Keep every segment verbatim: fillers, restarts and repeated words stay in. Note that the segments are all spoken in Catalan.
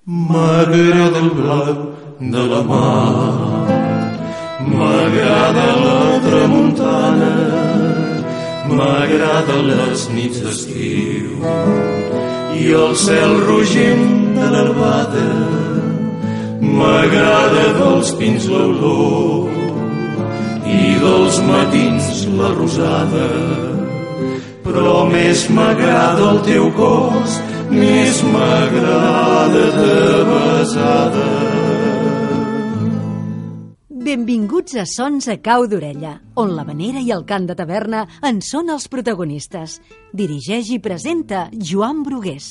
M'agrada el blau de la mar, m'agrada la tramuntana, m'agrada les nits d'estiu i el cel rogent de l'albada, m'agrada dels pins l'olor i dels matins la rosada, però més m'agrada el teu cos, més m'agrada de besada. Benvinguts a Sons a Cau d'Orella, on l'havanera i el cant de taverna en són els protagonistes. Dirigeix i presenta Joan Brugués.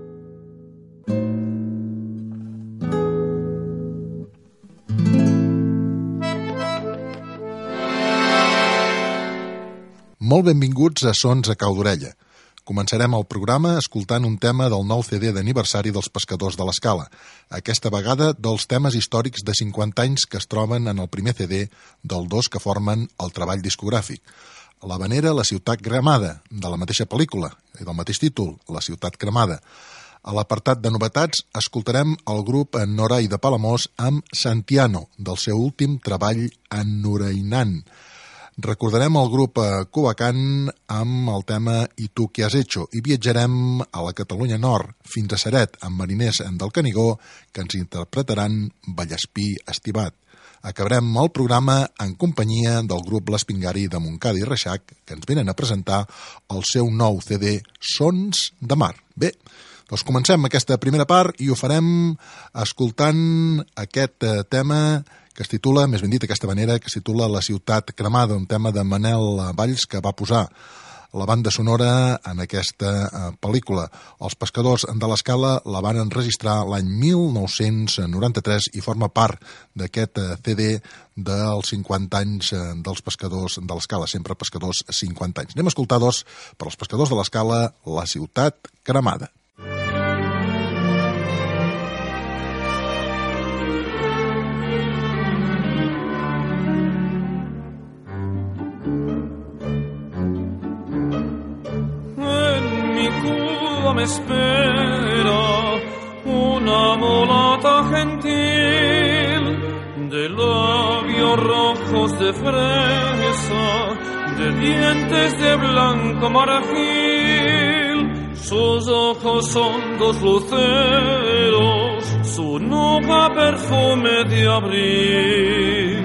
Molt benvinguts a Sons a Cau d'Orella. Començarem el programa escoltant un tema del nou C D d'aniversari dels Pescadors de l'Escala, aquesta vegada dels temes històrics de cinquanta anys que es troben en el primer C D del dos que formen el treball discogràfic. L'havanera La ciutat cremada, de la mateixa pel·lícula i del mateix títol, La ciutat cremada. A l'apartat de novetats escoltarem el grup Norai de Palamós amb Santiano, del seu últim treball Ennurainant. Recordarem el grup Cubacán amb el tema I tu què has hecho i viatjarem a la Catalunya Nord fins a Ceret amb mariners del Canigó que ens interpretaran Vallespí estivat. Acabarem el programa en companyia del grup L'Espingari de Montcada i Reixac que ens venen a presentar el seu nou C D Sons de Mar. Bé, doncs comencem aquesta primera part i ho farem escoltant aquest tema que es titula, més ben dit aquesta manera, que es titula La ciutat cremada, un tema de Manel Valls que va posar la banda sonora en aquesta eh, pel·lícula. Els Pescadors de l'Escala la van enregistrar l'any mil nou-cents noranta-tres i forma part d'aquest eh, C D dels cinquanta anys eh, dels Pescadors de l'Escala, sempre Pescadors cinquanta anys. Anem a escoltar dos per als Pescadors de l'Escala, La ciutat cremada. Me espera una mulata gentil de labios rojos de fresa, de dientes de blanco marfil. Sus ojos son dos luceros, su nuca perfume de abril.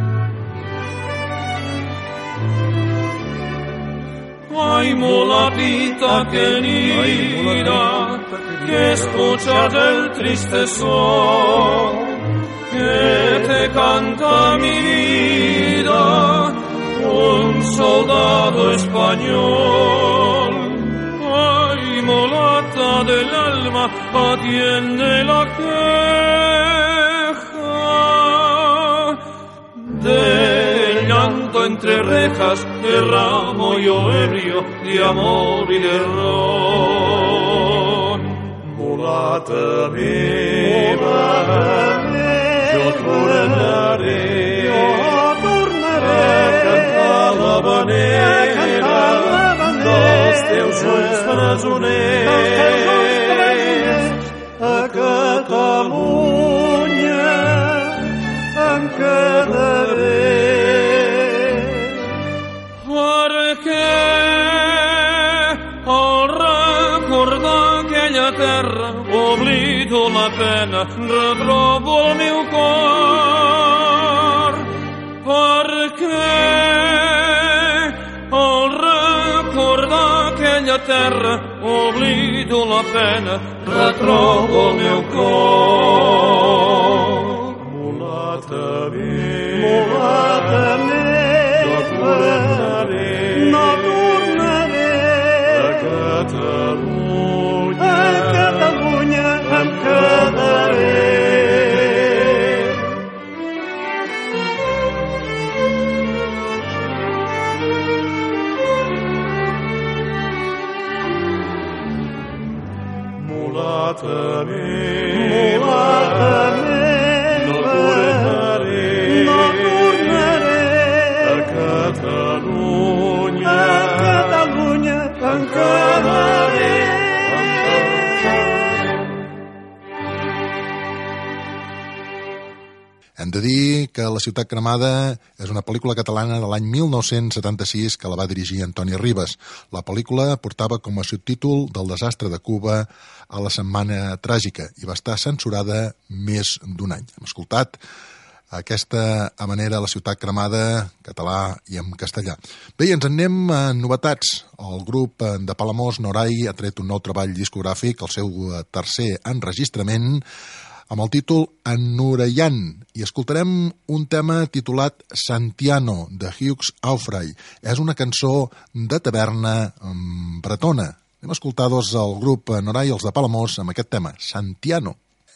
Ay, mulatita querida, que escuchas el triste son que te canta mi vida, un soldado español. Ay, mulata del alma, atiende la queja del llanto entre rejas, derramo yo ebrio de amor y de ron. Mulata meva, yo tornaré, yo tornaré a cantar l'havanera dels teus ulls presoners. A Catalunya em quedaré. Terra, oblido la pena, retrobo el meu cor, perquè al recordar aquella terra, oblido la pena, retrobo el meu cor. Mulata meva, mulata meva, no tornaré, no tornaré a Catalunya. A Catalunya em quedaré. Mulata meva, mulata meva, no tornaré, no tornaré a Catalunya, a Catalunya em quedaré. Hem de dir que La ciutat cremada és una pel·lícula catalana de l'any mil nou-cents setanta-sis que la va dirigir Antoni Ribas. La pel·lícula portava com a subtítol Del desastre de Cuba a la setmana tràgica i va estar censurada més d'un any. Hem escoltat aquesta manera La ciutat cremada, català i en castellà. Bé, i ens en anem a novetats. El grup de Palamós, Noray, ha tret un nou treball discogràfic, el seu tercer enregistrament, amb el títol Ennurayan, i escoltarem un tema titulat Santiano, de Hughes Aufray. És una cançó de taverna bretona. Anem a escoltar dos el grup Noray, els de Palamós, amb aquest tema, Santiano.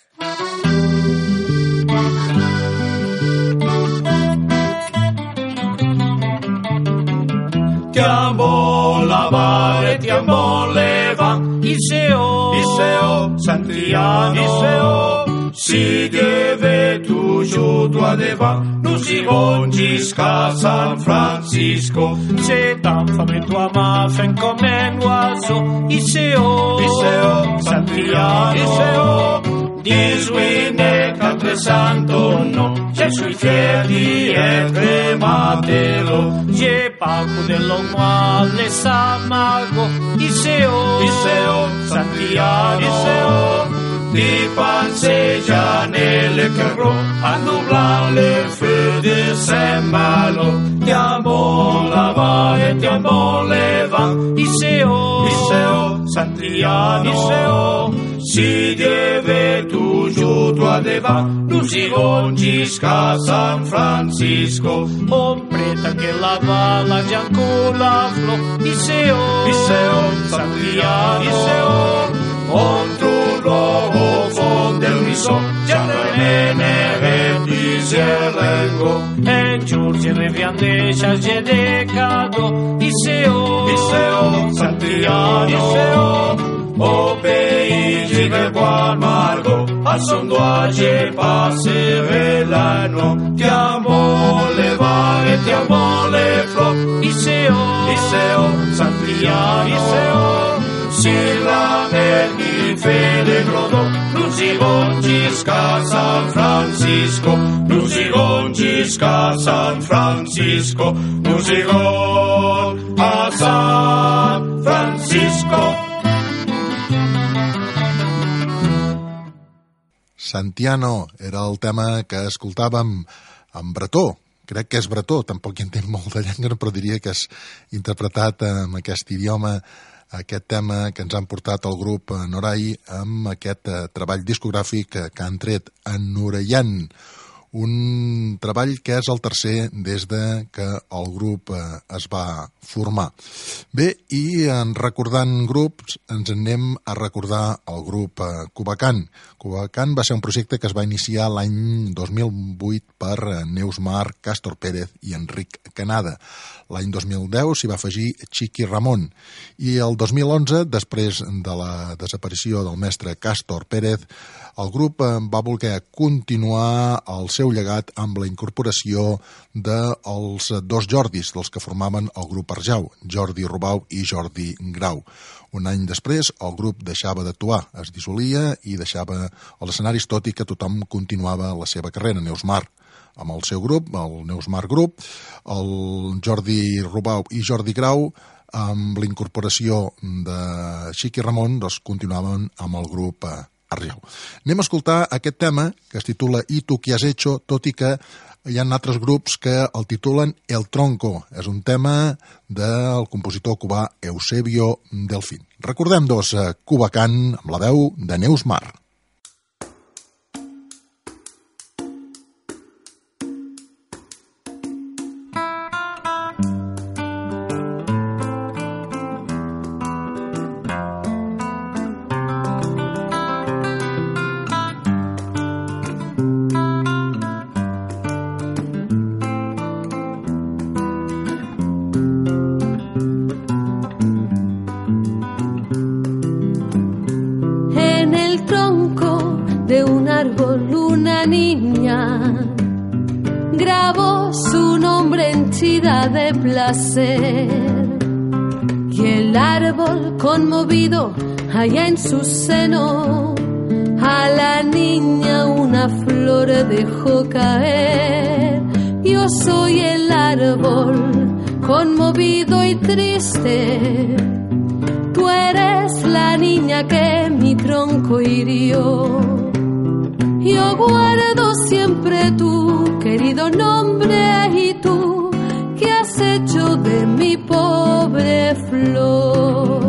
Ti amo lavare, ti amo leva, Iseo, Iseo, Santiano, Iseo, si deve tu giuto adeva, nu si gongisca San Francisco, se tam fame tua ma fen come un oiseau, Iseo, Iseo, Santiano, Iseo, disuine catre santo no, je suis fier di être matelo, je pago dello male samago, Iseo, Iseo, Santiano, Iseo, di panseggia nelle carro a nublar le feu de Saint-Malo. Ti amo lavare, ti amo leva, Iseo, Iseo, Santiano, Iseo, si deve tu giuto adeva, nu si gongisca San Francisco, ompreta che lava la giancula flo, Iseo, Iseo, Santiano, Iseo, ontru roho fond del riso, già remenere di Zerengo, e giurgi reviande charge de cado, Iseo, Iseo, Santiano, Iseo, o pays de Juan Margo, a son doage passere l'anno, ti amo levare, ti amo le flo, Iseo, Iseo, Santiano, Iseo, si la mi fede grodo, nu si gongisca San Francisco, nu si gongisca San Francisco, nu si gon a San Francisco. Santiano era el tema que escoltàvem en bretó. Crec que és bretó, tampoc hi entenc molt de llengua, però diria que és interpretat en aquest idioma, aquest tema que ens han portat el grup Noray amb aquest treball discogràfic que han tret, Ennurayan, un treball que és el tercer des de que el grup es va formar. Bé, i en recordant grups ens anem a recordar el grup Cubacán. Cubacán va ser un projecte que es va iniciar l'any dos mil vuit per Neus Mar, Cástor Pérez i Enric Canada. L'any dos mil deu s'hi va afegir Chiqui Ramón i el dos mil onze, després de la desaparició del mestre Cástor Pérez, el grup va voler continuar el seu llegat amb la incorporació dels dos Jordis, dels que formaven el grup Arjau, Jordi Rubau i Jordi Grau. Un any després, el grup deixava d'actuar, es dissolia i deixava els escenaris, tot i que tothom continuava la seva carrera. Neus Mar amb el seu grup, el Neus Mar Group, el Jordi Rubau i Jordi Grau, amb la incorporació de Chiqui Ramón, doncs continuaven amb el grup Arjau. Anem a escoltar aquest tema que es titula I tu què has hecho, tot i que hi ha altres grups que el titulen El Tronco. És un tema del compositor cubà Eusebio Delfín. Recordem dos, Cubacán amb la veu de Neus Mar. De placer y el árbol conmovido allá en su seno a la niña una una flor dejó caer. Yo soy el árbol conmovido y triste. Tú eres la niña que mi tronco hirió. Yo guardo siempre tu querido nombre y tú, ¿qué has hecho de mi pobre flor?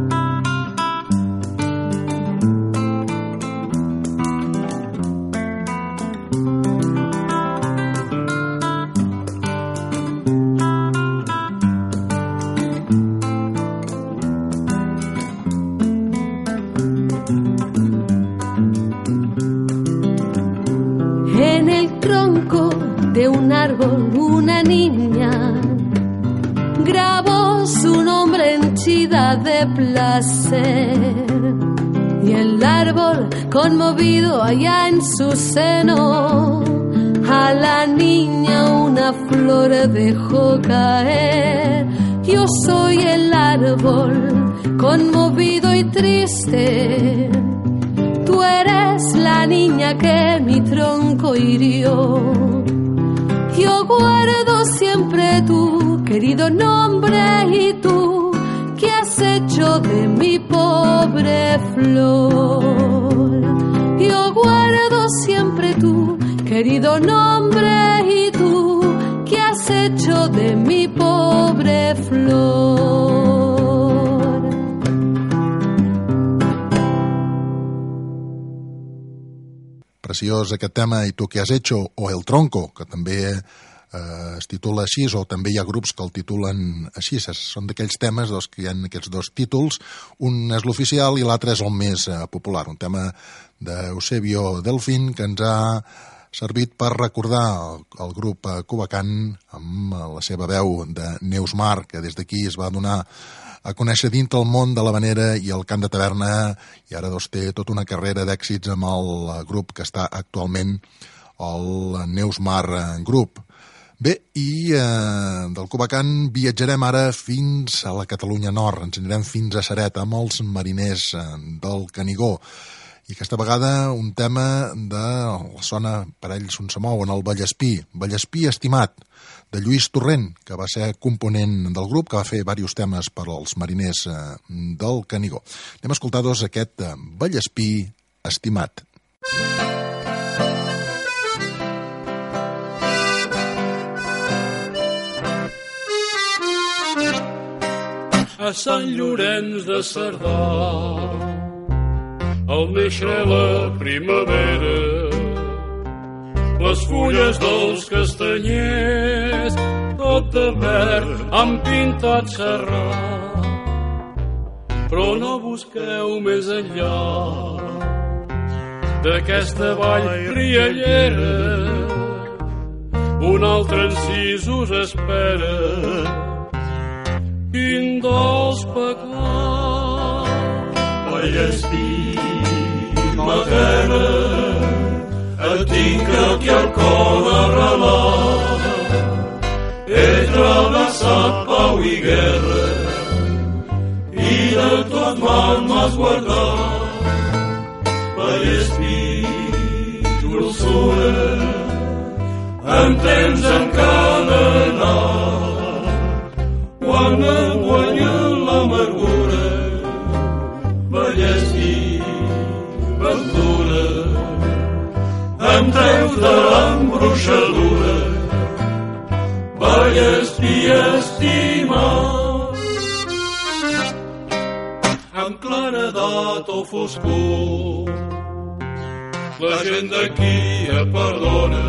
De un árbol una niña grabó su nombre henchida de placer, y el árbol conmovido allá en su seno a la niña una flor dejó caer. Yo soy el árbol conmovido y triste. Tú eres la niña que mi tronco hirió. Yo guardo siempre tu querido nombre y tú, ¿qué has hecho de mi pobre flor? Yo guardo siempre tu querido nombre y tú, ¿qué has hecho de mi pobre flor? Preciós aquest tema, I tu què has hecho, o El tronco, que també eh, es titula així, o també hi ha grups que el titulen així. Són d'aquells temes doncs, que hi ha aquests dos títols, un és l'oficial i l'altre és el més eh, popular, un tema d'Eusebio Delfín que ens ha servit per recordar el, el grup Cubacán amb la seva veu de Neus Mar, que des d'aquí es va donar a conèixer dintre el món de l'havanera i el cant de taverna, i ara doncs, té tota una carrera d'èxits amb el grup que està actualment el Neus Mar Group. Bé, i eh, del Cubacán viatjarem ara fins a la Catalunya Nord, ens anirem fins a Ceret amb els mariners eh, del Canigó. I aquesta vegada un tema de la zona per ells on se mouen, el Vallespí, Vallespí estimat, de Lluís Torrent, que va ser component del grup, que va fer diversos temes per als mariners eh, del Canigó. Anem a escoltar doncs aquest eh, Vallespí estimat. A Sant Llorenç de Cerdà, al néixer la primavera, les fulles dels castanyers, tot de verd, han pintat serrat. Però no busqueu més enllà d'aquesta vall riallera, un altre encís us espera. Quin dolç pecat, Vallespí, materna, et tinc aquí al cor arrelat. He travessat pau i guerra i de tot mal m'has guardat. Vallespí, dolçura, en temps encadenat. Quan em guanya l'amargura, Vallespí, ventura, em treus de l'embruixadura. Vallespí estimat, amb claredat o foscor, la gent d'aquí et perdona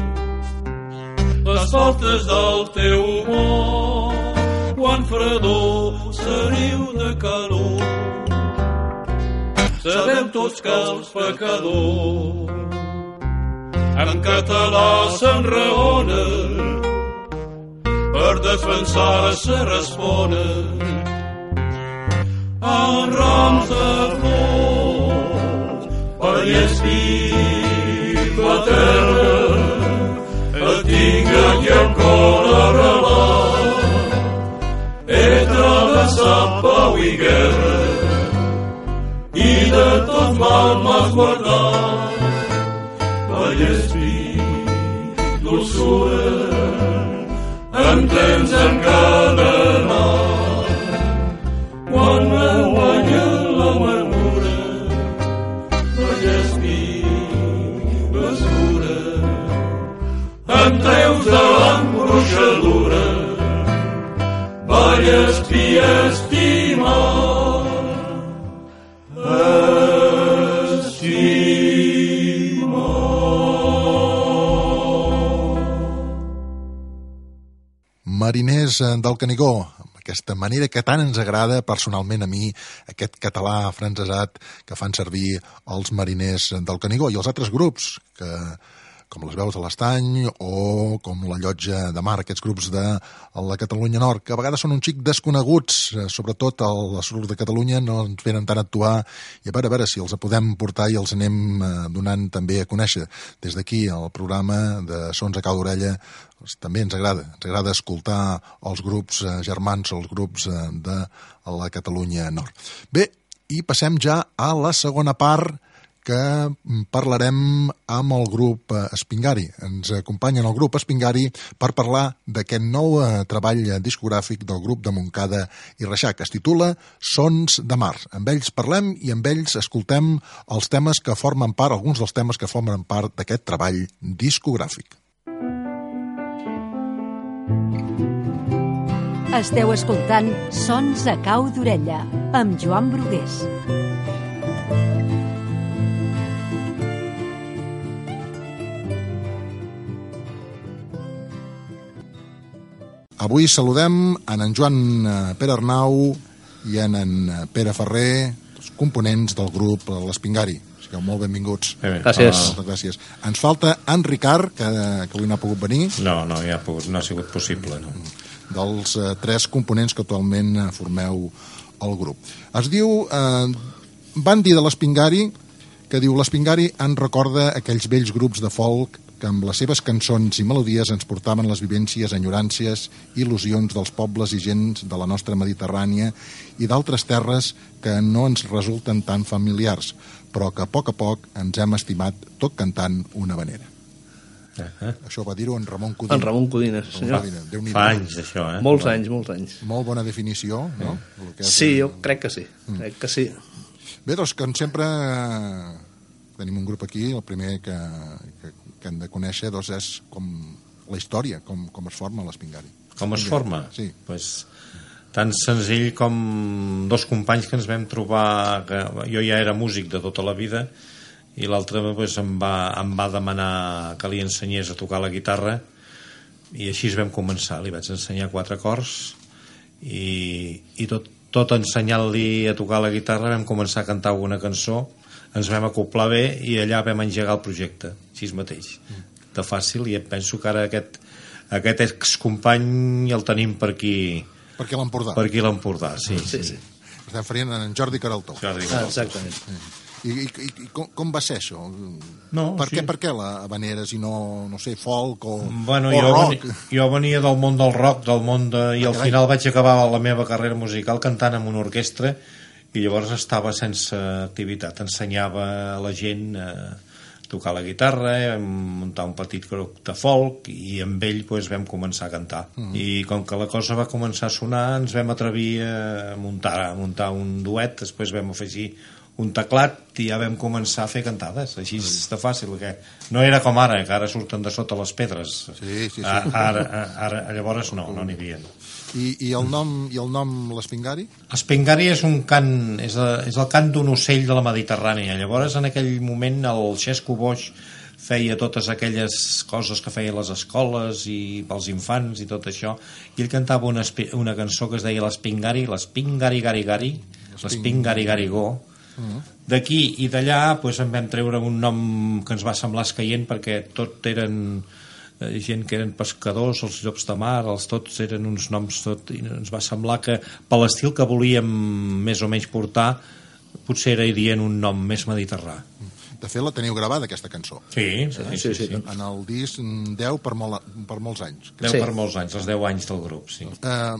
les faltes del teu humor. Quan fredor seriu de calor, sabem tots que els pecadors en català s'enraonen, per defensar-se responen en rams de flors. Vallespí, paterna, et tinc aquí al cor arrelat. He travessat pau i guerra i de tot mal m'has guardat. Vallespí, dolçura, em tens en cada nord. Quan m'empanya l'amargura, Vallespí, mesura, em treus de l'embruixadura, Vallespí, estimar. Mariners del Canigó, aquesta manera que tant ens agrada personalment a mi, aquest català afrancesat que fan servir els mariners del Canigó i els altres grups, que, com les veus de l'Estany o com la Llotja de Mar, aquests grups de la Catalunya Nord, que a vegades són un xic desconeguts, sobretot al sud de Catalunya no ens venen tant a actuar, i a veure, a veure si els podem portar i els anem donant també a conèixer. Des d'aquí, el programa de Sons a Cau d'Orella, també ens agrada, ens agrada escoltar els grups germans, els grups de la Catalunya Nord. Bé, i passem ja a la segona part, que parlarem amb el grup Espingari. Ens acompanyen el grup Espingari per parlar d'aquest nou treball discogràfic del grup de Montcada i Reixac, que es titula Sons de Mar. Amb ells parlem i amb ells escoltem els temes que formen part, alguns dels temes que formen part d'aquest treball discogràfic. Esteu escoltant Sons a Cau d'Orella, amb Joan Brugués. Avui saludem en en Joan Pere Arnau i en en Pere Ferrer, els components del grup L'Espingari. Sigueu molt benvinguts. Bé, bé. Gràcies. Uh, gràcies. Ens falta en Ricard, que, que avui no ha pogut venir. No, no, ja ha, pogut, no ha sigut possible. No. Dels uh, tres components que actualment uh, formeu el grup. Es diu, uh, van dir de L'Espingari, que diu L'Espingari en recorda aquells vells grups de folk que amb les seves cançons i melodies ens portaven les vivències, enyoràncies, il·lusions dels pobles i gens de la nostra Mediterrània i d'altres terres que no ens resulten tan familiars, però que a poc a poc ens hem estimat tot cantant una havanera. Uh-huh. Això va dir-ho en Ramon Codines. En Ramon Codines, senyor. Fa, fa anys, això, eh? Molts anys, molts anys. Molt bona definició, no? Que sí, jo crec que sí. Mm. Crec que sí. Bé, doncs, com sempre, tenim un grup aquí, el primer que, que, que hem de conèixer doncs, és com la història, com, com es forma l'Espingari. Com es forma? Sí. Pues, tan senzill com dos companys que ens vam trobar, que jo ja era músic de tota la vida, i l'altre pues, em, va, em va demanar que li ensenyés a tocar la guitarra, i així es vam començar. Li vaig ensenyar quatre acords, i, i tot, tot ensenyant-li a tocar la guitarra vam començar a cantar una cançó, ens vam acoplar bé i allà vam engegar el projecte, així mateix, de fàcil, i penso que ara aquest, aquest excompany el tenim per aquí, per aquí l'Empordà. Per aquí l'Empordà, sí. sí, sí. Estem farint en Jordi Caraltó. Jordi Caraltó. Ah, exactament. Sí. I, i, i com, com va ser això? No, per, sí. què, per què la habaneres i no, no sé, folk o, bueno, o jo rock? Venia, jo venia del món del rock, del món de... i al final vaig acabar la meva carrera musical cantant amb una orquestra, i llavors estava sense activitat. Ensenyava a la gent a tocar la guitarra, vam muntar un petit grup de folk, i amb ell doncs, vam començar a cantar. Mm. I com que la cosa va començar a sonar, ens vam atrevir a muntar, a muntar un duet, després vam afegir un teclat i ja vam començar a fer cantades, així de fàcil, que no era com ara, que ara surten de sota les pedres. Sí, sí, sí. Ara, ara, llavors no, no n'hi havia. I, i el nom, i el nom l'Espingari? Espingari és un cant, és, a, és el cant d'un ocell de la Mediterrània. Llavors en aquell moment el Xesco Boix feia totes aquelles coses que feia les escoles i pels infants i tot això, i ell cantava una, una cançó que es deia l'Espingari, l'Espingari Gari Gari, l'Espingari Gari Go. D'aquí i d'allà pues, en vam treure un nom que ens va semblar escaient, perquè tot eren eh, gent que eren pescadors, els llops de mar, els tots eren uns noms tot, i ens va semblar que per l'estil que volíem més o menys portar potser era dient un nom més mediterrà. De fet, la teniu gravada, aquesta cançó. Sí, sí, sí. sí, sí. En el disc deu per, molt, per molts anys. deu sí. per molts anys, els deu anys del grup, sí. Uh, va,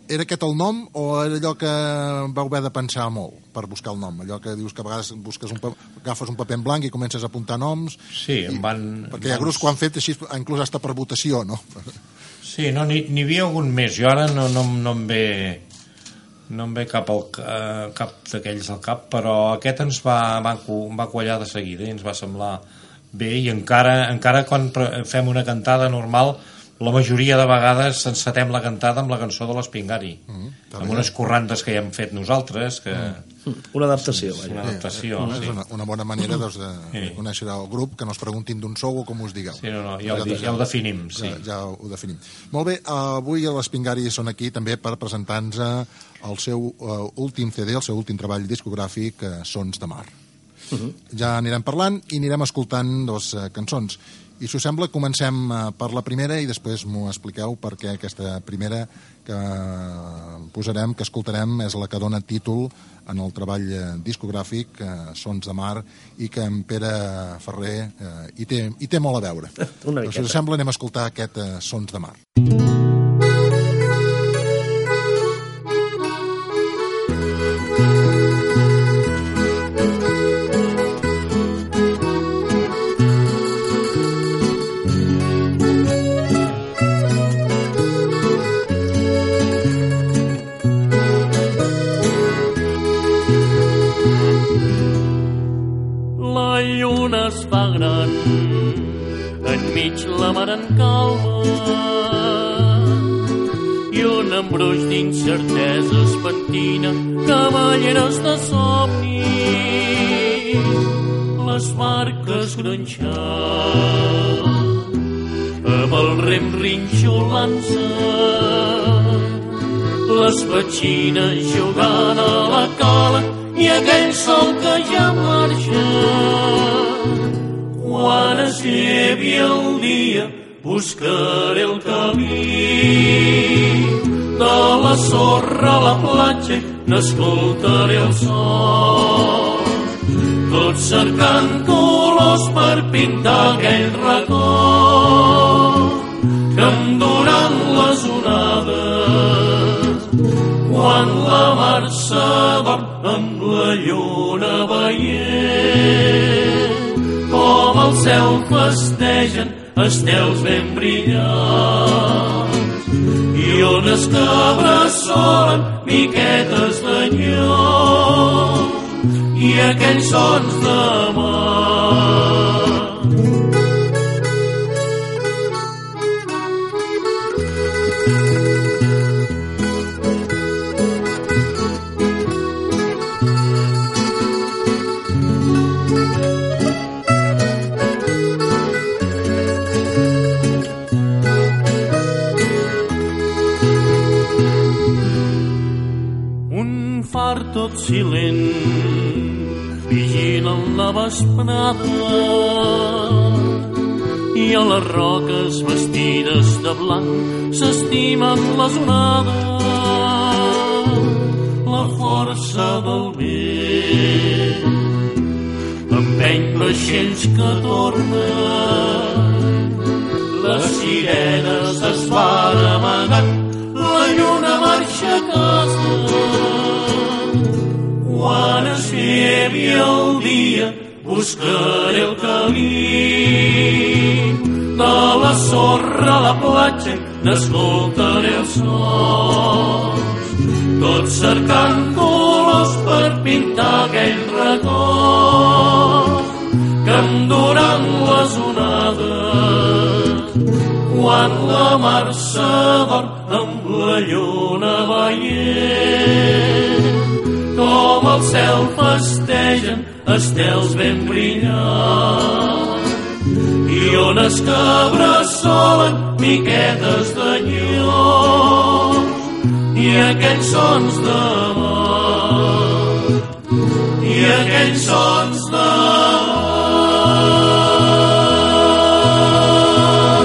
Era aquest el nom o era allò que vau haver de pensar molt per buscar el nom? Allò que dius que a vegades busques un pa... agafes un paper en blanc i comences a apuntar noms... Sí, em van... Perquè hi ha grups que ho han fet així, inclús hasta per votació, no? Sí, no, n'hi havia algun més. Jo ara no, no, no em ve... no em ve cap, al, eh, cap d'aquells al cap, però aquest ens va, va, va quallar de seguida i ens va semblar bé, i encara, encara quan fem una cantada normal, la majoria de vegades encetem la cantada amb la cançó de l'Espingari, mm, amb unes corrandes que ja hem fet nosaltres, que... Mm. Una adaptació, vaja. Una adaptació, sí. sí. És una, una bona manera doncs, de sí. conèixer el grup, que no es preguntin d'on sou o com us digueu. Sí, no, no, ja, ho, ja ho definim, sí. Ja, ja ho definim. Molt bé, avui l'Espingari són aquí també per presentar-nos el seu uh, últim C D, el seu últim treball discogràfic, uh, Sons de Mar. Uh -huh. Ja anirem parlant i anirem escoltant dos uh, cançons. I si us sembla, comencem uh, per la primera i després m'ho expliqueu perquè aquesta primera que posarem, que escoltarem, és la que dona títol en el treball uh, discogràfic uh, Sons de Mar, i que en Pere Ferrer uh, hi, té, hi té molt a veure. Però si us sembla, anem a escoltar aquest uh, Sons de Mar. La mar en calma i un embruix d'incerteses pentina cavalleres de somni, les barques gronxant amb el rem rinxolant-se, les petxines jugant a la cala i aquell sol que ja marxa. Quan es llevi el dia buscaré el camí de la sorra a la platja, n'escoltaré el son, tot cercant colors per pintar aquell racó que em duran les onades quan la mar s'adorm amb la lluna veient com el cel festegen estels ben brillants i ones que bressolen miquetes d'enyor i aquells sons de mar. Tot silent, vigilen la vesprada i a les roques vestides de blanc s'estimen les onades, la força del vent empeny vaixells que tornen, les sirenes es van amagant, la lluna marxa a casa. Quan es llevi el dia buscaré el camí de la sorra a la platja, n'escoltaré els sons, tot cercant colors per pintar aquell record que em duran les onades quan la mar s'adorm amb la lluna veient com el cel festegen estels ben brillants i ones que bressolen miquetes d'enyor i aquells sons de mar i aquells sons de mar.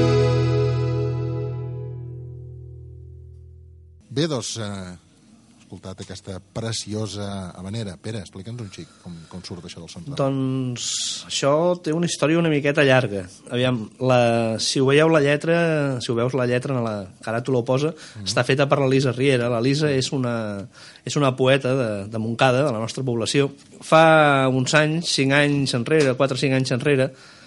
Bé, doncs... Eh... escoltat aquesta preciosa habanera. Pere, explica'ns un xic com, com surt això del Sons de Mar. Doncs això té una història una miqueta llarga. Aviam, la, si ho veieu la lletra, si ho veus la lletra en la caràtula ho posa, mm-hmm. està feta per la Lisa Riera. La Lisa és una, és una poeta de, de Montcada, de la nostra població. Fa uns anys, cinc anys enrere, quatre o cinc anys enrere,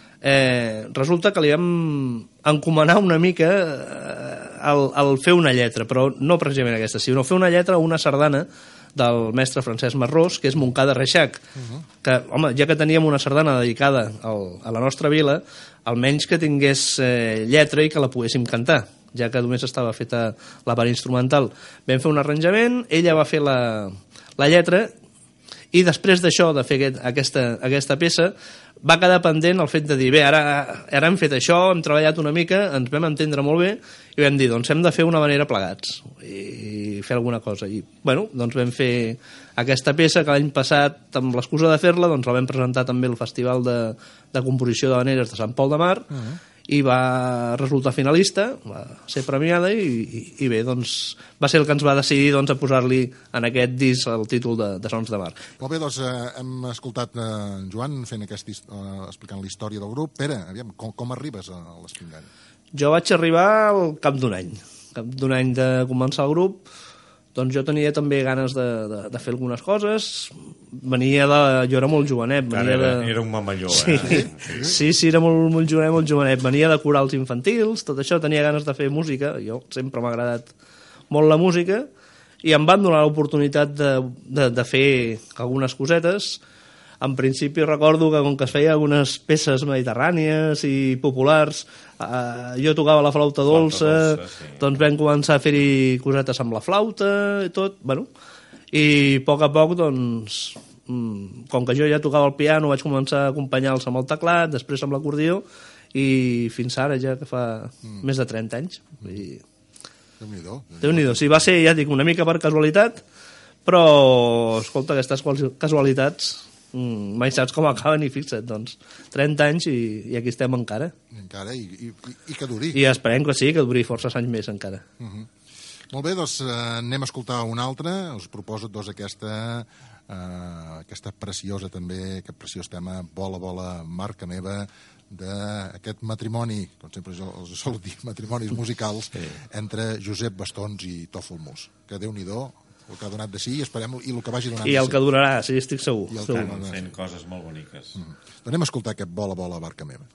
eh, resulta que li vam encomanar una mica eh, el, el fer una lletra, però no precisament aquesta, sinó fer una lletra o una sardana del mestre Francesc Marrós, que és Montcada Reixac, uh-huh. que, home, ja que teníem una sardana dedicada al, a la nostra vila, almenys que tingués eh, lletra i que la poguéssim cantar, ja que només estava feta la part instrumental. Vam fer un arranjament, ella va fer la, la lletra, i després d'això, de fer aquest, aquesta, aquesta peça, va quedar pendent el fet de dir, bé, ara, ara hem fet això, hem treballat una mica, ens vam entendre molt bé, i vam dir, doncs hem de fer una manera plegats, i, i fer alguna cosa. I, bueno, doncs vam fer aquesta peça que l'any passat, amb l'excusa de fer-la, doncs la vam presentar també al Festival de, de Composició de Habaneres de Sant Pol de Mar, uh-huh. i va resultar finalista, va ser premiada i, i, i bé, doncs va ser el que ens va decidir doncs, a posar-li en aquest disc el títol de, de Sons de Mar. Molt bé, doncs eh, hem escoltat eh, en Joan fent aquest, eh, explicant la història del grup. Pere, aviam, com, com arribes a l'Espingall? Jo vaig arribar al cap d'un any. Cap d'un any de començar el grup, doncs jo tenia també ganes de, de, de fer algunes coses. Venia de... Jo era molt jovenet. Venia era, de... era un mamalló, sí. eh? Sí, sí, era molt, molt jovenet, molt jovenet. Venia de corals infantils, tot això, tenia ganes de fer música. Jo sempre m'ha agradat molt la música i em van donar l'oportunitat de, de, de fer algunes cosetes. En principi recordo que com que es feia algunes peces mediterrànies i populars, eh, jo tocava la flauta dolça, flauta dolça sí. Doncs vam començar a fer-hi cosetes amb la flauta i tot, bueno, i a poc a poc, doncs, com que jo ja tocava el piano, vaig començar a acompanyar-los amb el teclat, després amb l'acordió, i fins ara ja que fa mm. més de trenta anys. I... Déu-n'hi-do. Déu-n'hi-do. Sí, va ser, ja dic, una mica per casualitat, però, escolta, aquestes casualitats... Mm, mai saps com acaben i fixa't, doncs trenta anys i, i aquí estem encara. Encara, i, i, i que duri. I esperem que sí, que duri forces anys més encara. Uh-huh. Molt bé, doncs eh, anem a escoltar una altra. Us proposo doncs aquesta, eh, aquesta preciosa també, aquest preciós tema, Vola, vola, marca meva, d'aquest matrimoni, com sempre els sol dir, matrimonis musicals, sí. entre Josep Bastons i Tòfol Mus. Que Déu-n'hi-do el que ha donat de sí i esperem i el que vagi donant i el de sí. que donarà, sí, estic segur. I el segur. Que fent coses molt boniques. Mm. Doncs anem a escoltar aquest Vola, vola, barca meva.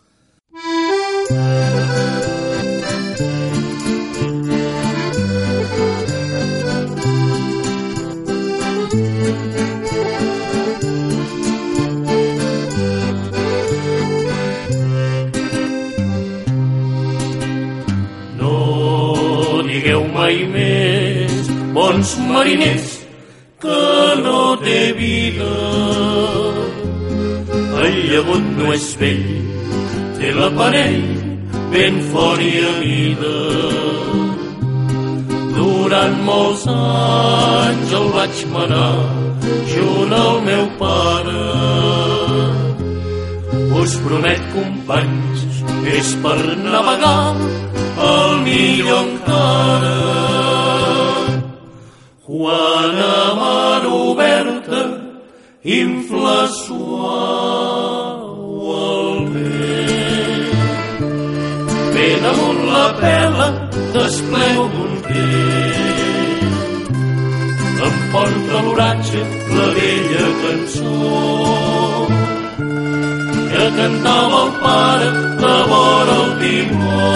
No digueu mai més, bons mariners, que no té vida. El llagut no és vell, té l'aparell ben fort i a mida. Durant molts anys el vaig manar junt al meu pare. Us promet, companys, és per navegar el millor encara. Quan a mar oberta infla suau el vent, ben amunt la pela desplego d'un vent, em porta l'oratge la vella cançó que cantava el pare a vora el timó.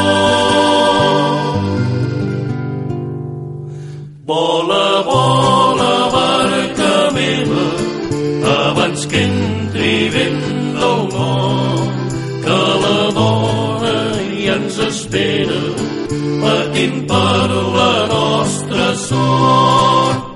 Vola, vola, barca meva, abans que entri vent del nord, que la dona ja ens espera, patint per la nostra sort.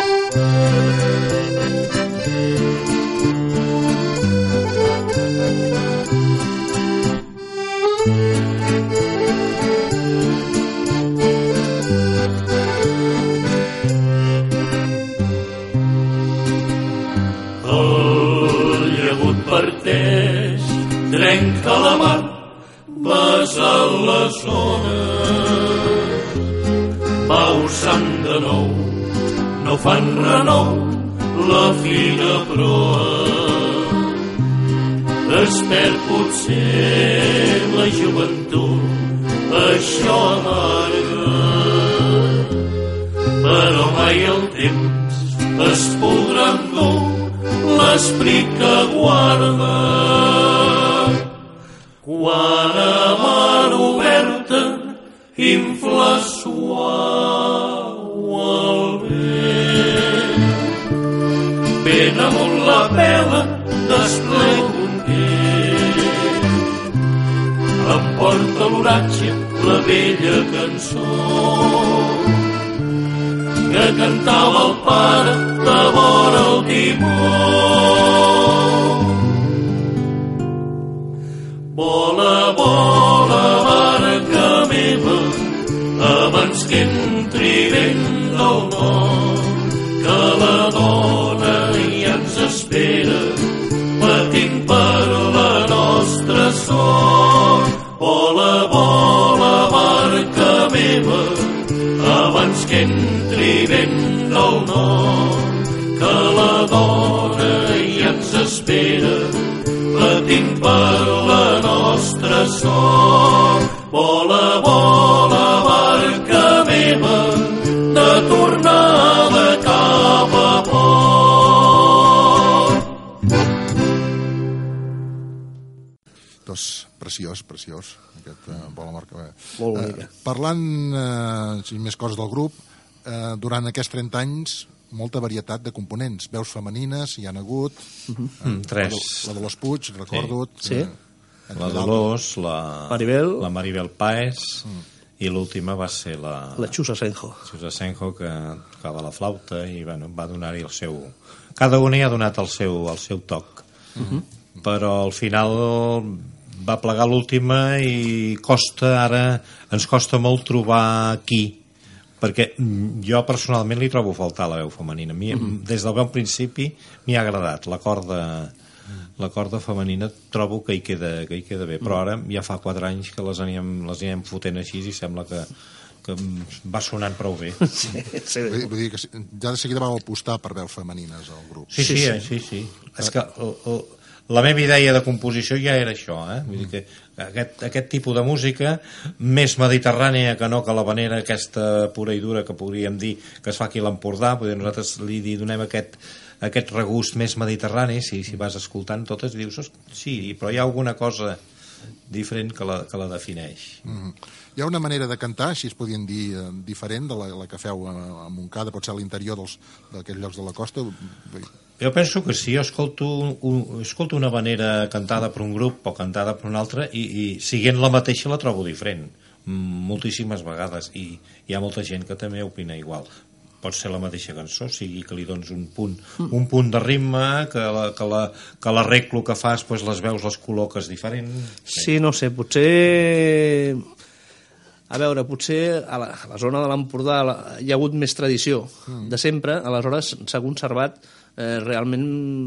Parteix, trenca la mar, besa les ones, va usant de nou, no fan renou la fina proa. Es perd potser la joventut, això amarga, però mai el temps es podrà endur l'esperit que guarda. Quan a mar oberta infla suau el vent, ben amunt la pela desplega un vent, emporta l'oratge la vella cançó que cantava el pare de vora el timó. Vola, vola, barca meva, abans que entri vent del nord, que la dona ja ens espera, patint per la nostra sort. Vola, vola, barca meva, abans que entri vent del nord, que la dona ja ens espera, patint per la nostra sort. Vola, vola, barca meva, de tornada cap a port. Doncs preciós, preciós, aquest uh, Vola, barca meva. Molt bonica. Uh, parlant, uh, si més coses del grup, uh, durant aquests trenta anys, molta varietat de components. Veus femenines hi han hagut, uh-huh. mm, tres. La, la de los Puig, recordo. Sí. Eh, la Dolors, la Maribel, la Maribel Páez, mm. i l'última va ser la... La Xusa Senjo. Xusa Senjo, que tocava la flauta i bueno, va donar-hi el seu... Cada una hi ha donat el seu, el seu toc. Uh-huh. Però al final va plegar l'última i costa ara, ens costa molt trobar qui, perquè jo personalment li trobo a faltar la veu femenina. Mi, mm. Des del bon principi m'hi ha agradat la corda, la corda femenina, trobo que hi queda, que hi queda bé, però ara ja fa quatre anys que les anem, les anem fotent així i sembla que, que va sonant prou bé. Sí, sí. Vull, vull dir que ja de seguida vau apostar per veus femenines al grup. Sí, sí, sí. sí, sí. És que el, el, la meva idea de composició ja era això, eh? Vull dir que aquest, aquest tipus de música més mediterrània que no que l'havanera aquesta pura i dura que podríem dir que es fa aquí a l'Empordà, nosaltres li donem aquest, aquest regust més mediterrani. Si, si vas escoltant totes dius sí, però hi ha alguna cosa diferent que la, que la defineix. Mm-hmm. Hi ha una manera de cantar, així es podien dir, eh, diferent de la, la que feu a, a Montcada, pot ser a l'interior d'aquests llocs de la costa? Jo penso que sí, jo escolto, un, escolto una manera cantada per un grup o cantada per un altre i, i siguent la mateixa la trobo diferent moltíssimes vegades, i hi ha molta gent que també opina igual. Pot ser la mateixa cançó, sigui que li dones un punt, un punt de ritme, que la, que la, que l'arreglo que fas, pues, les veus les col·loques diferent. Sí, no sé, potser... A veure, potser a la, a la zona de l'Empordà hi ha hagut més tradició mm. de sempre, aleshores s'ha conservat eh, realment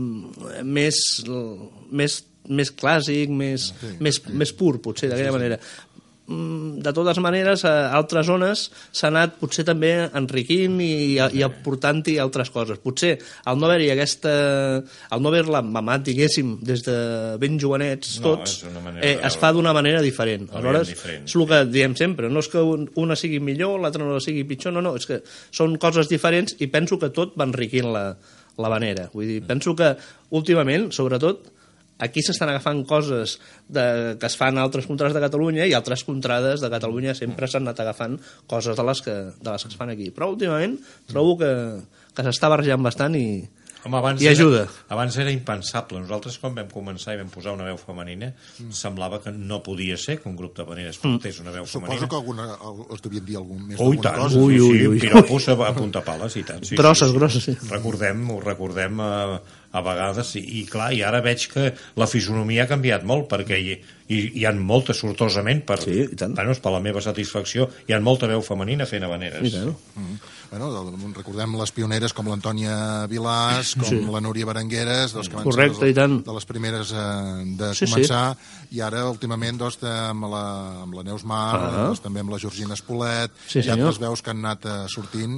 més, més, més clàssic, més, sí. més, més pur, potser, d'aquella sí, sí. manera. De totes maneres, a altres zones s'ha anat potser també enriquint i, i aportant-hi altres coses. Potser al no haver-hi aquesta... al no haver-la mamat, diguéssim, des de ben jovenets tots, no, eh, es fa d'una manera diferent. Aleshores, diferent. És el que diem sempre, no és que una sigui millor, l'altra no sigui pitjor, no, no, és que són coses diferents i penso que tot va enriquint la, la vanera. Vull dir, penso que últimament, sobretot, aquí s'estan agafant coses de, que es fan a altres contrades de Catalunya, i altres contrades de Catalunya sempre s'han anat agafant coses de les que, de les que es fan aquí. Però últimament trobo que, que s'està barrejant bastant i, Home, abans i ajuda. Era, abans era impensable. Nosaltres, quan vam començar i vam posar una veu femenina, mm. semblava que no podia ser que un grup de paneres portés una veu femenina. Suposo que alguna, els devien dir algun, més ui, alguna tant, cosa. Ui, ui, ui. Sí, piropos a, a punta pales i tant. Sí, grosses, sí, sí. grosses, sí. Recordem, ho recordem a, a vegades, i, i clar, i ara veig que la fisonomia ha canviat molt, perquè hi, hi, hi ha molta, sortosament, per, sí, bueno, per la meva satisfacció, hi ha molta veu femenina fent habaneres. Sí, bueno. Mm. Bueno, recordem les pioneres com l'Antònia Vilàs, com sí. la Núria Berengueres, doncs, que van Correcte, ser i tant. de les primeres eh, de sí, començar, sí. i ara últimament doncs, amb, la, amb la Neus Mar, ah. doncs, també amb la Georgina Espolet, sí, i altres veus que han anat eh, sortint,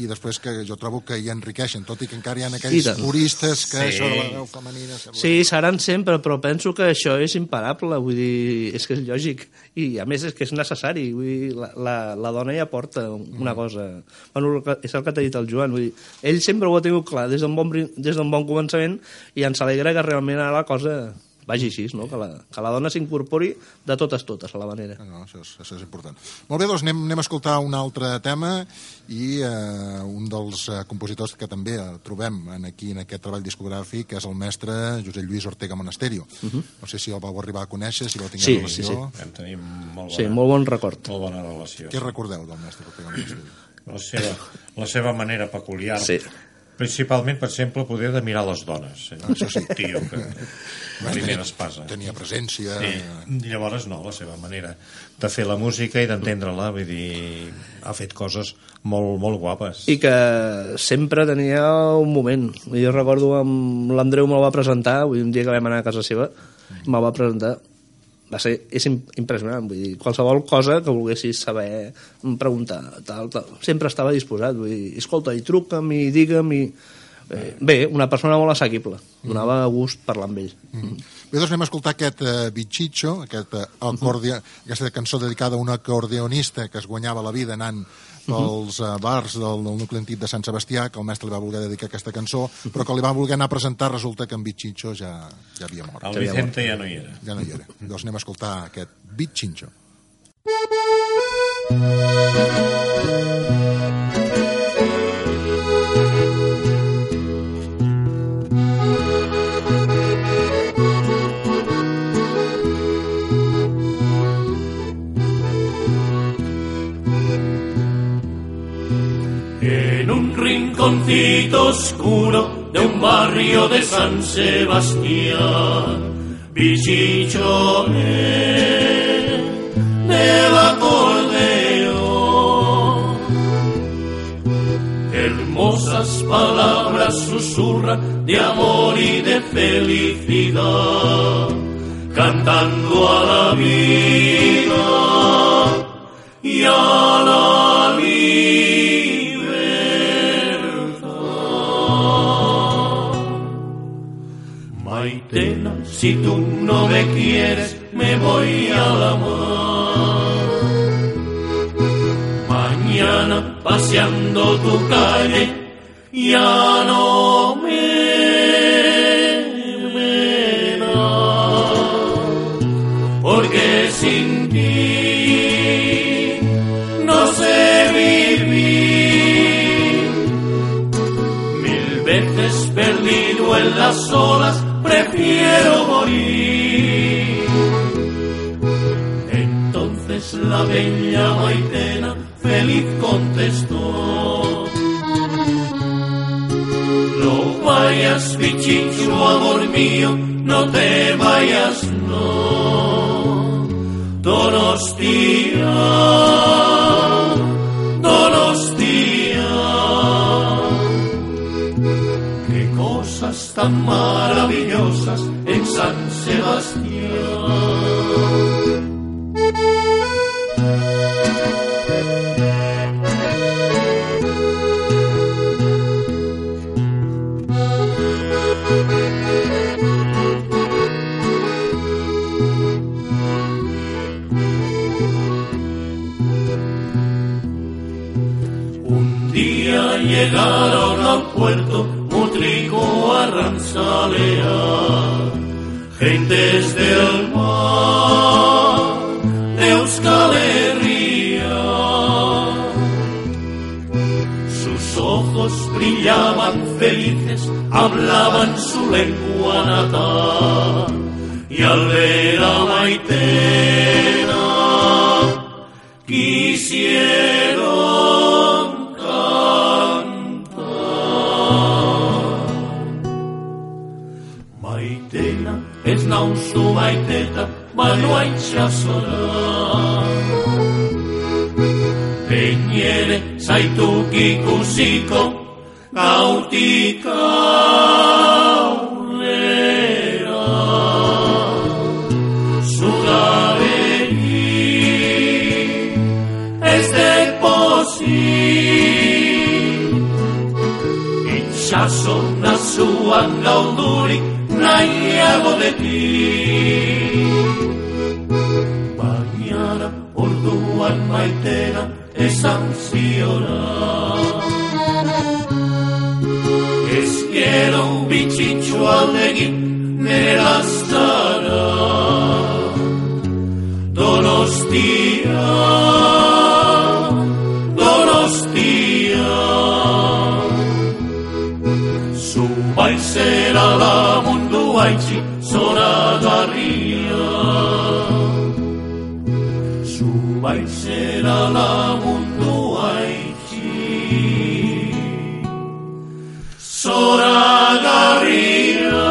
i després que jo trobo que hi enriqueixen, tot i que encara hi ha aquells puristes que sí. això de la veu femenina... Sembla... Sí, seran sempre, però penso que això és imparable, vull dir, és que és lògic, i a més és que és necessari, vull dir, la, la, la dona ja porta una cosa... Bueno, és el que t'ha dit el Joan, vull dir, ell sempre ho ha tingut clar, des d'un bon, des d'un bon començament, i ens alegra que realment ara la cosa... vagi així, no? que, la, que la dona s'incorpori de totes totes a la manera. No, això, és, això és important. Molt bé, doncs anem, anem a escoltar un altre tema i eh, un dels eh, compositors que també eh, trobem en, aquí en aquest treball discogràfic és el mestre Josep Lluís Ortega Monasterio. Uh-huh. No sé si el vau arribar a conèixer, si vau tenir sí, relació. Sí, sí. Vam tenir molt bona, sí, molt bon record. Molt bona relació. Què recordeu del mestre Ortega Monasterio? La seva, la seva manera peculiar. Sí. Principalment, per exemple, poder de mirar les dones. Eh? Això sí. Un tio que... primera espasa. Tenia presència... Sí. Llavors, no, la seva manera de fer la música i d'entendre-la, vull dir, ha fet coses molt, molt guapes. I que sempre tenia un moment. Jo recordo, amb l'Andreu me'l va presentar, vull dir, un dia que vam anar a casa seva, me'l va presentar, va ser, és impressionant, vull dir, qualsevol cosa que volguessis saber, preguntar, tal, tal, sempre estava disposat, vull dir, escolta, i truca'm, i digue'm, i... Eh, bé, una persona molt assequible, donava gust parlar amb ell. Mm. Bé, doncs anem a escoltar aquest uh, Bichicho, aquest, uh, acordia, aquesta cançó dedicada a un acordeonista que es guanyava la vida anant pels uh, bars del, del nucli antic de Sant Sebastià, que el mestre li va voler dedicar aquesta cançó, però que li va voler anar a presentar, resulta que en Bichicho ja, ja havia mort. El Vicente ja no hi era. Ja no hi era. Doncs anem a escoltar aquest Bichicho. Rinconcito oscuro de un barrio de San Sebastián, Bichicho del acordeón. Hermosas palabras susurra de amor y de felicidad, cantando a la vida y a la vida. Maitena, si tú no me quieres, me voy a la mar. Mañana, paseando tu calle, ya no me verás, porque sin ti no sé vivir. Mil veces perdido en las olas, prefiero morir. Entonces la bella Maitena feliz contestó: no vayas, Bichicho, amor mío, no te vayas, no. Donostia, Donostia, qué cosas tan maravillosas en San Sebastián. Un día llegaron al puerto Mutrico a Ranzalea, gentes del mar de Euskal Herria. Sus ojos brillaban felices, hablaban su lengua natal, y al ver a Maitena quisieron cantar. Maitena ez nauzu maiteta, baino itxasora. Peñere zaituk ikusiko, gautik aurrera. Zugabegi ez dek pozik, zuan gaudurik nahiago de ti. Baina orduan maitena esan ziora, ez gero bitxitxo aldegin nere lastara. Donostia, Donostia, zu baizera la mundu haitzi zoragarria. Zu baizera la mundu haitzi zoragarria.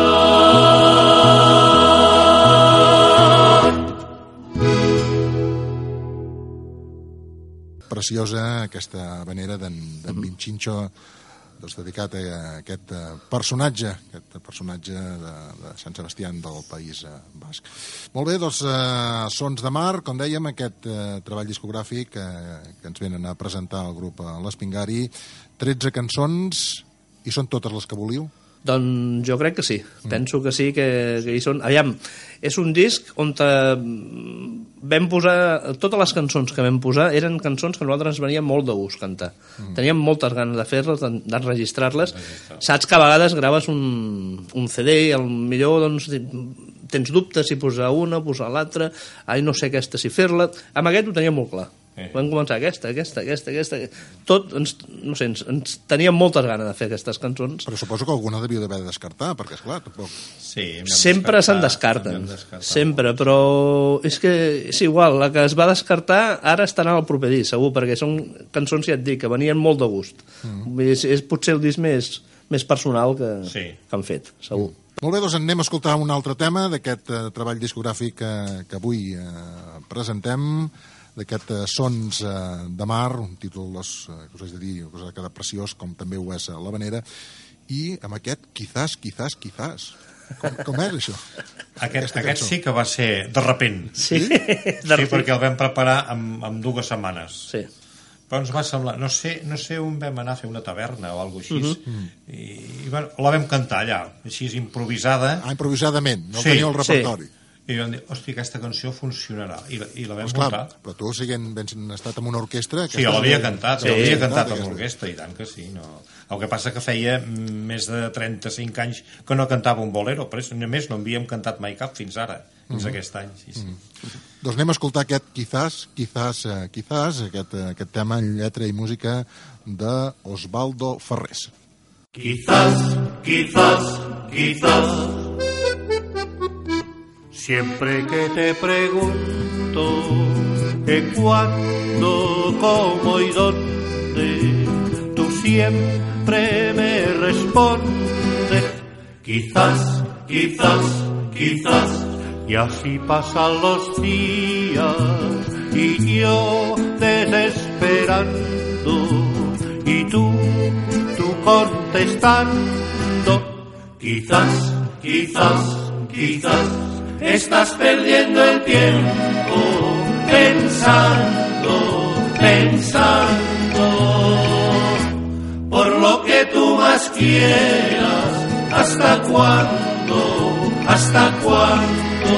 Preciosa aquesta habanera d'en Vinchincho, doncs, dedicat a aquest personatge, aquest personatge de, de Sant Sebastià del País Basc. Molt bé, doncs, eh, Sons de Mar, com dèiem, aquest eh, treball discogràfic eh, que ens venen a presentar el grup l'Espingari, tretze cançons, i són totes les que volíeu? Doncs jo crec que sí, mm. penso que sí, que, que hi són. Aviam, és un disc on te... vam posar, totes les cançons que vam posar eren cançons que a nosaltres ens venia molt de gust cantar. Mm. Teníem moltes ganes de fer-les, d'enregistrar-les. Saps que a vegades graves un, un C D i al millor doncs, tens dubtes si posar una, posar l'altra, ai, no sé aquesta si fer-la. Amb aquest ho teníem molt clar. Eh. Vam començar aquesta, aquesta, aquesta, aquesta... Tot, ens, no sé, ens, ens teníem moltes ganes de fer aquestes cançons. Però suposo que alguna deviu d'haver de descartar, perquè, esclar, tampoc... Sí, sempre se'n descarten, sempre, però és que és igual, la que es va descartar ara estarà al proper disc, segur, perquè són cançons, ja et dic, que venien molt de gust. Mm. És, és potser el disc més, més personal que, sí. que han fet, segur. Mm. Molt bé, doncs anem a escoltar un altre tema d'aquest eh, treball discogràfic que, que avui eh, presentem, d'aquest eh, Sons eh, de Mar, un títol doncs, eh, que us haig de dir, que us ha quedat preciós, com també ho és l'Habanera, i amb aquest Quizás, Quizás, Quizás. Com, com és això? Aquest, aquest sí que va ser de repent. Sí, sí, perquè el vam preparar amb, amb dues setmanes. Sí. Però ens va semblar, no sé, no sé on vam anar a fer una taverna o alguna cosa així, uh-huh. i, i bueno, la vam cantar allà, així improvisada. Ah, improvisadament, no sí, tenia el repertori. Sí. I vam dir, hòstia, aquesta cançó funcionarà, i la, i la vam Esclar, muntar. però tu, siguent ben estat amb una orquestra... Sí, l'havia cantat, sí, l'havia cantat sí, amb l'orquestra, i tant que sí. No. El que passa que feia més de trenta-cinc anys que no cantava un bolero, però només no havíem cantat mai cap fins ara, fins mm-hmm. aquest any. Sí, sí. Mm-hmm. Doncs anem a escoltar aquest Quizás, Quizás, eh, Quizás, aquest, aquest tema en lletra i música d'Osvaldo Ferrés. Quizás, quizás, quizás, siempre que te pregunto que cuándo, cómo y dónde, tú siempre me respondes quizás, quizás, quizás, y así pasan los días y yo desesperando y tú, tú contestando quizás, quizás, quizás. Estás perdiendo el tiempo pensando, pensando por lo que tú más quieras. ¿Hasta cuándo? ¿Hasta cuándo?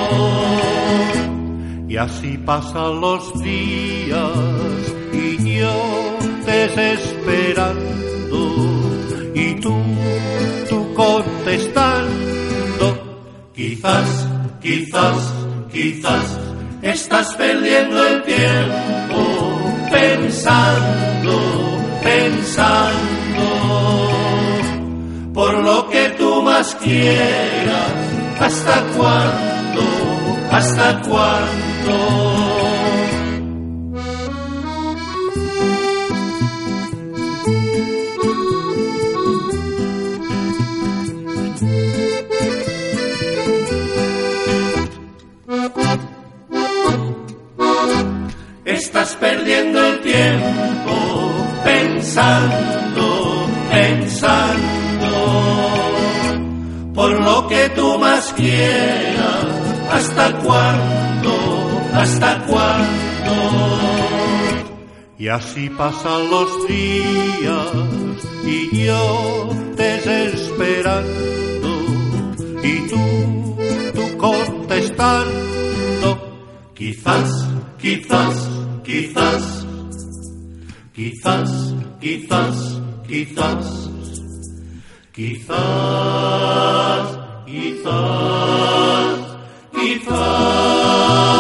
Y así pasan los días y yo desesperando y tú, tú contestando quizás. Quizás, quizás, estás perdiendo el tiempo pensando, pensando por lo que tú más quieras. ¿Hasta cuándo? ¿Hasta cuándo? Estás perdiendo el tiempo pensando, pensando por lo que tú más quieras. ¿Hasta cuándo? ¿Hasta cuándo? Y así pasan los días y yo desesperado esperando y tú, tú contestando. Quizás, quizás, quizás, quizás, quizás, quizás, quizás, quizás, quizás.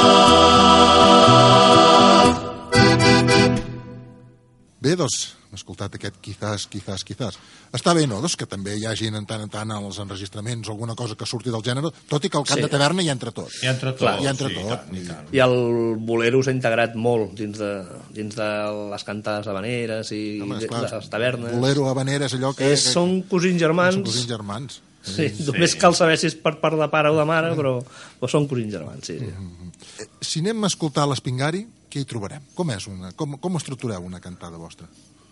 Bé, doncs, hem escoltat aquest quizás, quizás, quizás. Està bé, no?, doncs que també hi hagi en tant en tant als enregistraments alguna cosa que surti del gènere, tot i que al cant Sí. de taverna hi entra tot. Hi entra tot. Clar, hi entra sí, tot. i tant, i tant. I el bolero s'ha integrat molt dins de, dins de les cantades habaneres i Home, de, esclar, de les tavernes. Bolero, habanera, és allò que... És, són cosins germans. Són cosins germans. Sí, només cal saber si és per part de pare o de mare, però, però són cosins germans, sí. sí. Eh, Si anem a escoltar l'Espingari, què hi trobarem? Com és una, com, com estructureu una cantada vostra?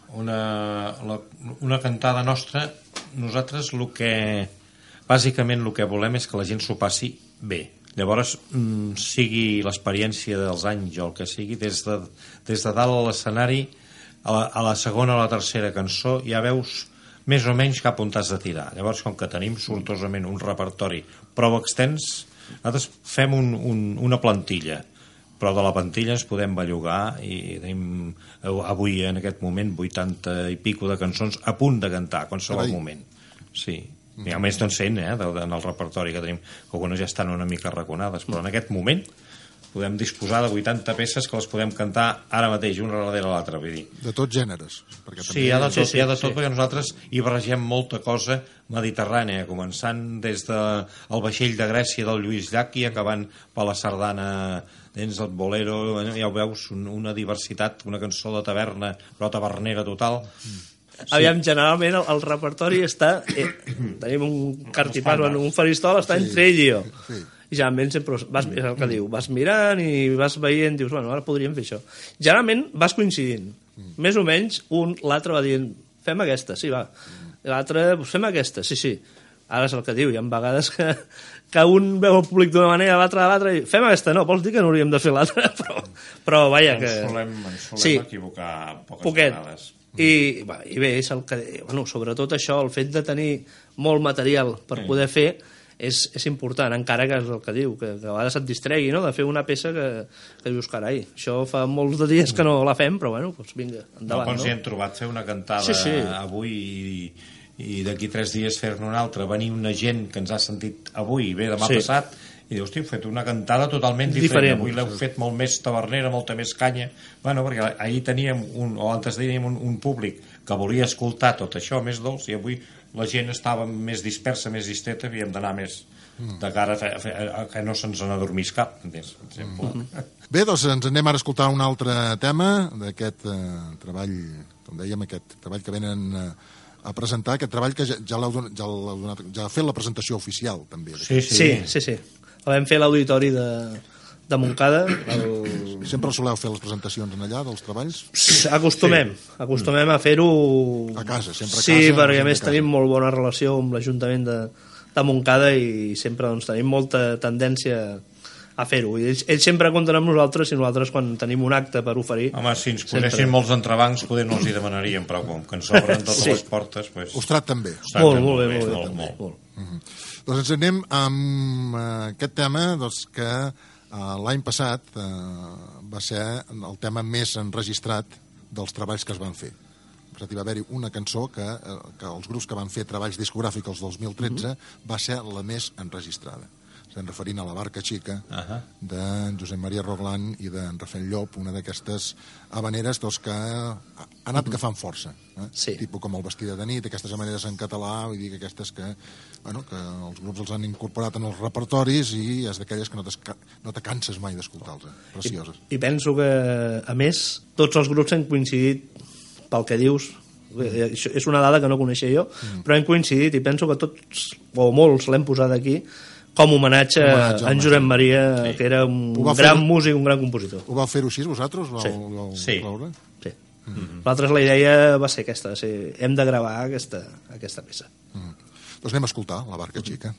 Una, la, una cantada nostra, nosaltres el que bàsicament el que volem és que la gent s'ho passi bé. Llavors, mm, sigui l'experiència dels anys o el que sigui, des de, des de dalt a l'escenari, a, la, a la segona o la tercera cançó ja veus més o menys cap on t'has de tirar. Llavors, com que tenim sortosament un repertori prou extens, nosaltres fem un, un, una plantilla, però de la plantilla ens podem bellugar i tenim avui en aquest moment vuitanta i pico de cançons a punt de cantar a qualsevol Carai. moment. Sí. Hi ha més d'un cent, eh, de, de, en el repertori que tenim, que algunes ja estan una mica raconades, però en aquest moment podem disposar de vuitanta peces que les podem cantar ara mateix, una darrere l'altra, vull dir. De tots gèneres. Perquè Sí, hi ha de tot, Sí, sí, hi ha de tot sí. perquè nosaltres hi barregem molta cosa mediterrània, començant des del de vaixell de Grècia del Lluís Llach i acabant per la sardana dins el bolero, ja ho veus, un, una diversitat, una cançó de taverna, però tavernera total. Sí. Aviam, generalment el, el repertori està... Eh, tenim un cartipàs, un faristol, està sí. entre ell i jo. Sí. I generalment sempre vas, és el que diu, vas mirant i vas veient, dius, bueno, ara podríem fer això. Generalment vas coincidint. Mm. Més o menys, un, l'altre va dient, fem aquesta, sí, va. I l'altre, pues, fem aquesta, sí, sí. Ara és el que diu, hi ha vegades que, que un veu el públic d'una manera, l'altre de l'altra, i fem aquesta, no, vols dir que no hauríem de fer l'altra? Però, però vaja, que... Ens solem, ens solem sí. equivocar poques Poquet. vegades. I, va, I bé, és el que... Bueno, sobretot això, el fet de tenir molt material per Sí. poder fer és, és important, encara que és el que diu, que, que a vegades et distregui, no?, de fer una peça que, que dius, carai, això fa molts de dies que no la fem, però bueno, doncs vinga, endavant, no? Quan no? s'hi hem trobat fer una cantada Sí, sí. avui i, i d'aquí tres dies fer-ne una altra, venir una gent que ens ha sentit avui, bé, demà Sí. passat, i dius, hosti, heu fet una cantada totalment diferent, Diferent. avui l'heu fet molt més tavernera, molta més canya, bueno, perquè ahir teníem un, o antes teníem un, un públic que volia escoltar tot això més dolç, i avui la gent estava més dispersa, més distreta, havíem d'anar més de cara a, fer, a, fer, a que no se'ns n'adormís cap, entens? Per exemple. Mm. Bé, doncs ens anem ara a escoltar un altre tema d'aquest eh, treball, com dèiem, aquest treball que venen eh, a presentar, aquest treball que ja, ja l'heu donat, ja, l'heu donat, ja ha fet la presentació oficial, també. Sí, sí. Sí, sí, sí. La vam fer a l'auditori de, de Montcada. El... Sempre soleu fer les presentacions en allà, dels treballs? Acostumem, acostumem a fer-ho... A casa, sempre a sí, casa, Sí, perquè a sempre més a casa. tenim molt bona relació amb l'Ajuntament de, de Montcada i sempre doncs, tenim molta tendència a fer-ho. Ells, ells sempre compten amb nosaltres i nosaltres quan tenim un acte per oferir... Home, si ens sempre... posessin molts entrebancs, poder no els hi demanaríem, però com que ens obren totes Sí. les portes... Pues, Us tracten bé. ens tracten Molt, molt bé, molt bé. molt, molt. molt. Uh-huh. Doncs ens anem amb eh, aquest tema doncs, que eh, l'any passat eh, va ser el tema més enregistrat dels treballs que es van fer. Per tant, hi va haver-hi una cançó que, eh, que els grups que van fer treballs discogràfics el dos mil tretze uh-huh. va ser la més enregistrada. Estem referint a La Barca Xica, Uh-huh. de Josep Maria Roglan i d'en Rafael Llop, una d'aquestes habaneres doncs, que ha anat agafant força. Eh? Sí. Tipus com El Vestida de nit, aquestes habaneres en català, vull dir que aquestes que, bueno, que els grups els han incorporat en els repertoris i és d'aquelles que no, no te canses mai d'escoltar-los. Eh? Precioses. I, I penso que, a més, tots els grups han coincidit pel que dius. Mm. Això és una dada que no coneixia jo, mm. però hem coincidit i penso que tots, o molts, l'hem posat aquí com homenatge, homenatge a en Josep Maria, sí. que era un gran músic, un gran compositor. Ho vau fer-ho així, vosaltres? Vau, sí. vau sí. Veure? Sí. Mm-hmm. L'altre, la idea va ser aquesta, va ser, hem de gravar aquesta, aquesta peça. Mm. Doncs anem a escoltar La Barca Xica.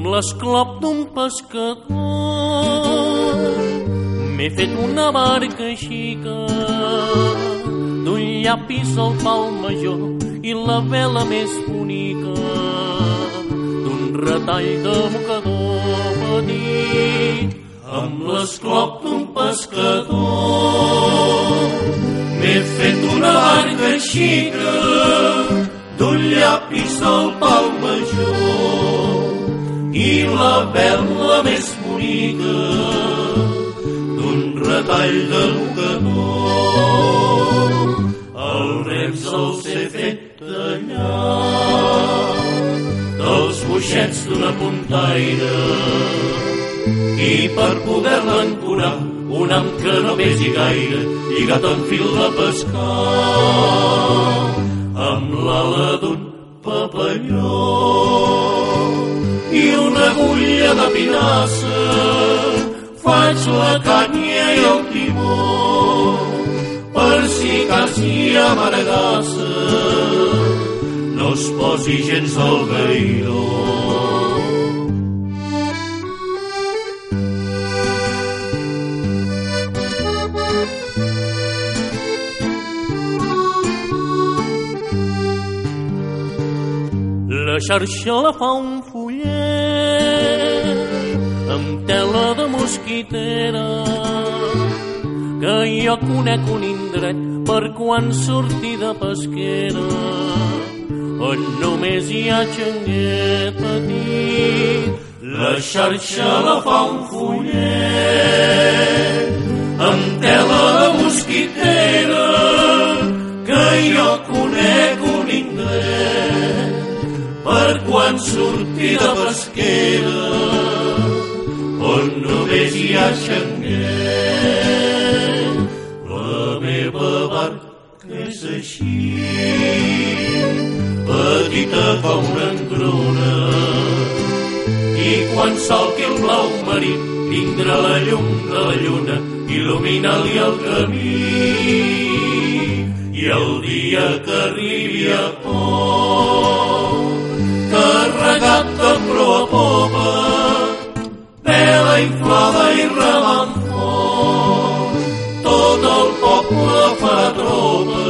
l'esclop d'un pescador m'he fet una barca xica d'un llapis al pal major i la vela més bonica d'un retall de mocador petit. Amb l'esclop d'un pescador m'he fet una barca xica d'un llapis al pal major i la vela més bonica d'un retall de mocador. Els rems els he fet tallar dels boixets d'una puntaire i per poder-la ancorar un am que no pesi gaire lligat en fil de pescar amb l'ala d'un papalló i una agulla de pinassa faig la canya i el timó per si quasi amargassa no es posi gens al gairó. La xarxa la fa un follet amb tela de mosquitera que jo conec un indret per quan surti de pesquera on només hi ha xanguet petit. La xarxa la fa un follet amb tela de mosquitera que jo conec un indret per quan surti de pesquera on només hi ha xanguet. La meva barca és així, petita com una engruna, i quan salqui el blau marí tindrà la llum de la lluna, il·lumina-li el camí. I el dia que arribi a port, carregat de proa a popa, vela inflada i remant fort, tot el poble farà tropa,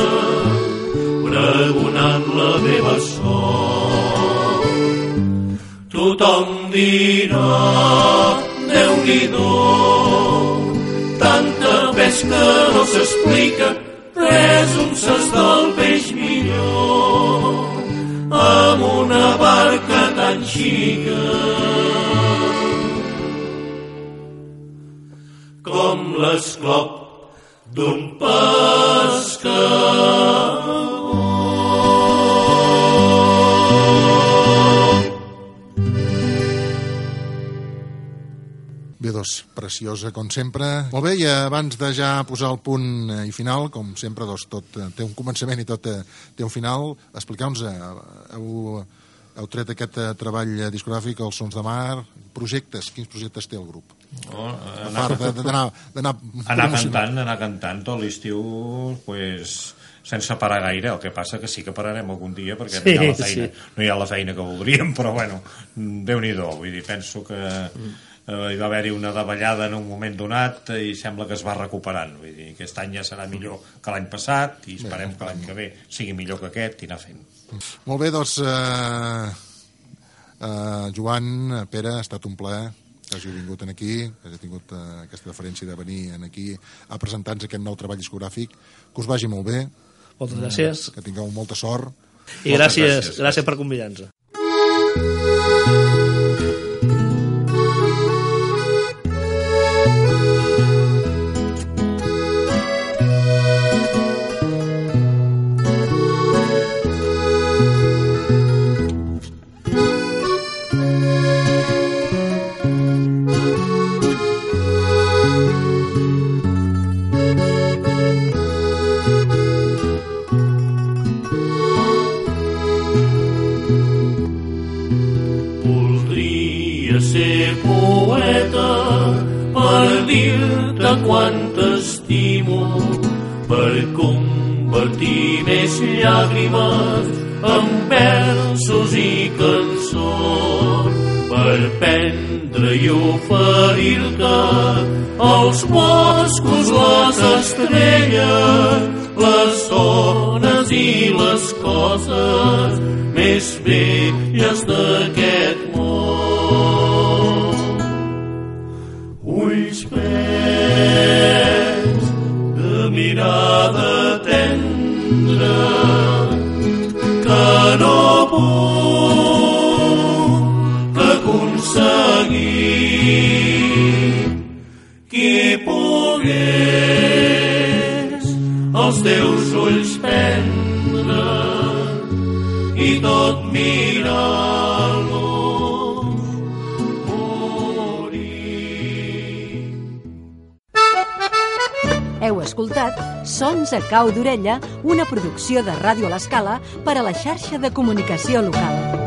pregonant la meva sort. Tothom dirà, Déu-n'hi-do, tanta pesca no s'explica, tres unces del peix millor, amb una barca tan xica com l'esclop d'un pescador. Bé, doncs, preciosa, com sempre. Molt bé, i abans de ja posar el punt i final, com sempre, doncs, tot té un començament i tot té un final, expliqueu-nos, heu, heu tret aquest treball discogràfic, Els Sons de Mar, projectes, quins projectes té el grup? Oh, a part d'anar anar cantant, anar cantant tot l'estiu, pues, sense parar gaire. El que passa que sí que pararem algun dia perquè sí, no, hi ha la feina, sí. no hi ha la feina que voldríem, però bueno, Déu-n'hi-do, vull dir, penso que eh, hi va haver-hi una davallada en un moment donat i sembla que es va recuperant, vull dir, aquest any ja serà millor que l'any passat i esperem bé, que l'any que ve sigui millor que aquest i anar fent. Molt bé, doncs eh, eh, Joan, Pere, ha estat un plaer que hàgiu vingut aquí, que hàgiu tingut eh, aquesta deferència de venir aquí a presentar-nos aquest nou treball discogràfic, que us vagi molt bé. Moltes gràcies. Que tingueu molta sort. I gràcies, gràcies, gràcies per convidar-nos. Quan t'estimo per convertir més llàgrimes en versos i cançons, per prendre i oferir-te els boscos, les estrelles, les dones i les coses més belles d'aquest món. Ulls verds de mirada tendra que no puc aconseguir. Qui pogués els teus ulls prendre i tot mirar-los morir. Heu escoltat Sons a cau d'orella, una producció de Ràdio a l'Escala per a la xarxa de comunicació local.